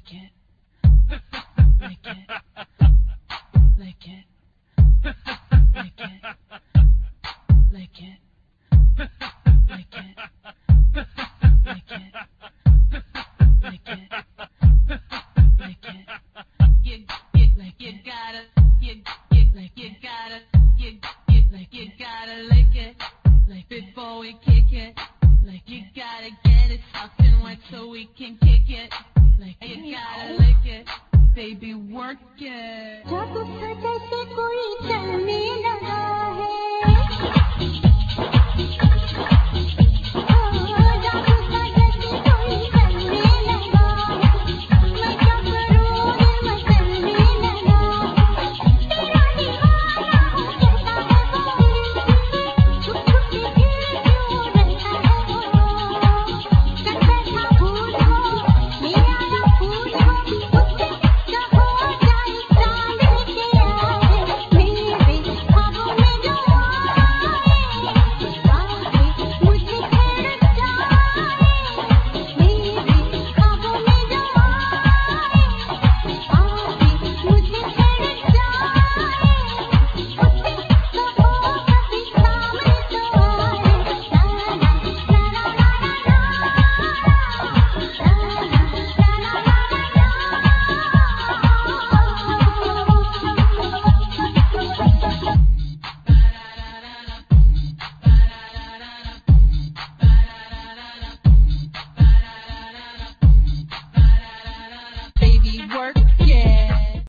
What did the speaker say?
lick it, lick it, lick it, lick it, lick it, lick it, lick it, lick it, lick it. You gotta lick it, like before we kick it. Like you gotta get it soft and wet so we can kick it. Like you gotta lick it, baby work it. जब से जैसे कोई चलने लगा है